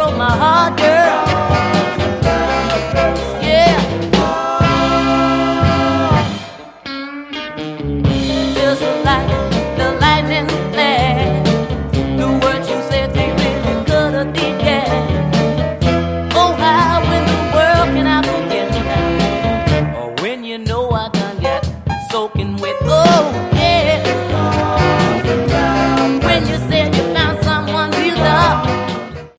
broke my heart, girl. Yeah. Just like the lightning flash, the words you said they really could have did, yeah. Oh, how in the world can I forget now? Or when you know I done got soaking